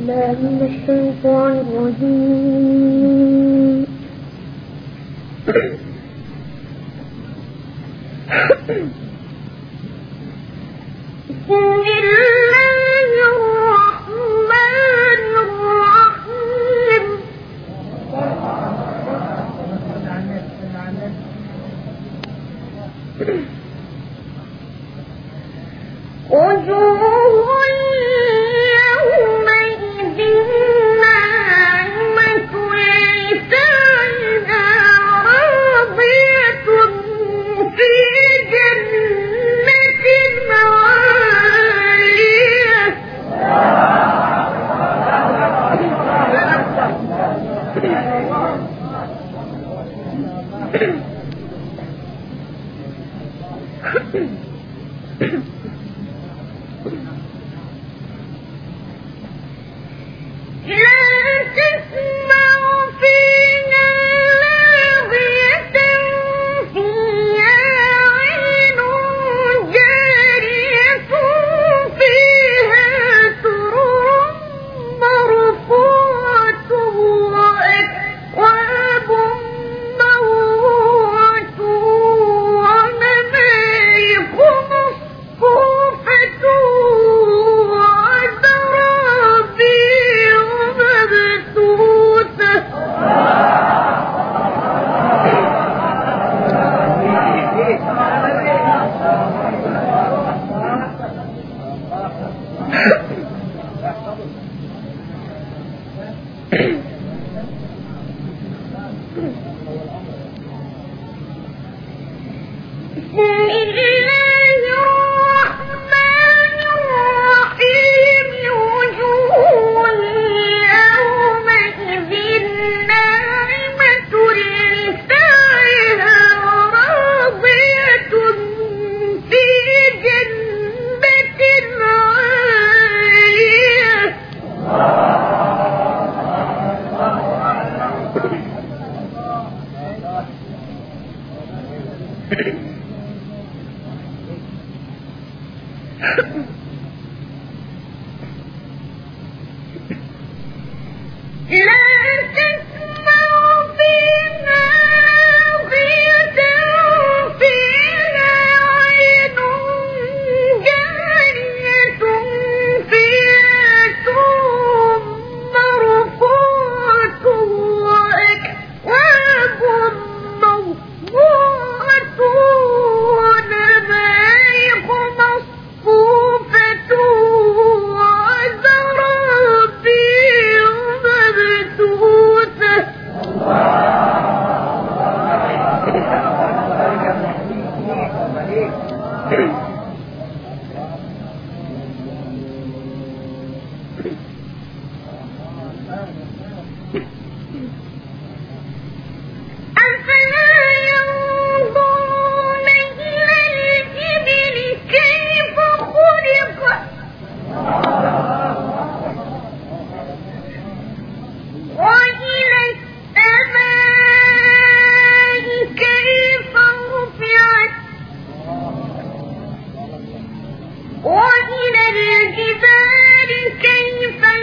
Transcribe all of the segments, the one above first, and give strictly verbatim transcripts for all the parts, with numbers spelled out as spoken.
بالله من الشيطان الرجيم. بسم الله الرحمن الرحيم. وجوه يومئذ ناعمة لسعيها راضية في جنة عالية. لا تسمع فيها لاغية فيها عين جارية فيها سرر مرفوعة وأكواب موضوعة ونمارق مصفوفة وزرابي مبثوثة. بسم الله الرحمن الرحيم. وجوه يومئذ ناعمة لسعيها راضية في جنة عالية. لا تسمع فيها لاغية فيها عين جارية فيها سرر مرفوعة وأكواب موضوعة ونمارق مصفوفة وزرابي مبثوثة. أفلا ينظرون إلى الإبل كيف خلقت وإلى السماء كيف رفعت وإلى الجبال كيف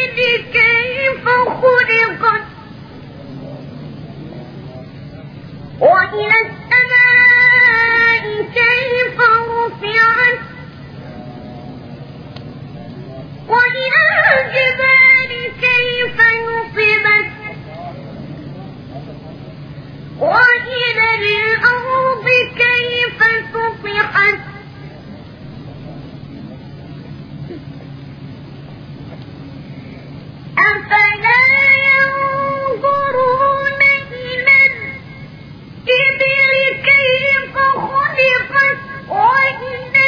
كيف خلقت وإلى السماء كيف رفعت وإلى الجبال كيف نصبت وإلى الأرض كيف سطحت أفلا ينظرون إلى الإبل كيف خلقت وإلى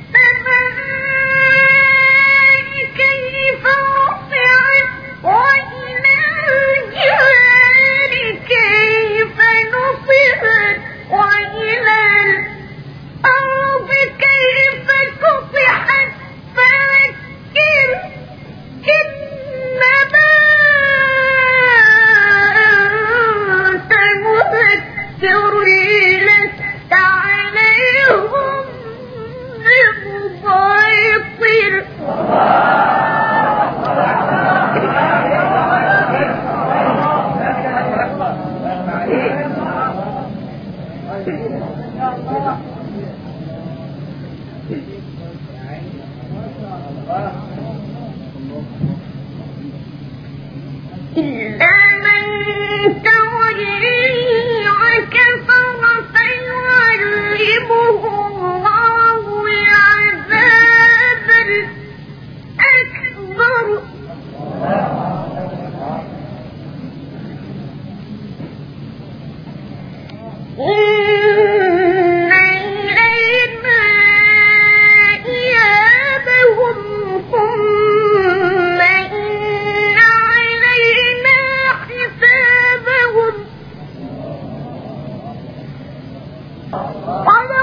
السماء كيف رفعت وإلى الجبال كيف نصبت وإلى الأرض كيف سطحت فذكر إنما أنت مذكر لست عليهم بمسيطر إلا من تولي وكفر فيعذبه الله العذاب الأكبر إن إلينا إيابهم ثم إن علينا حسابهم.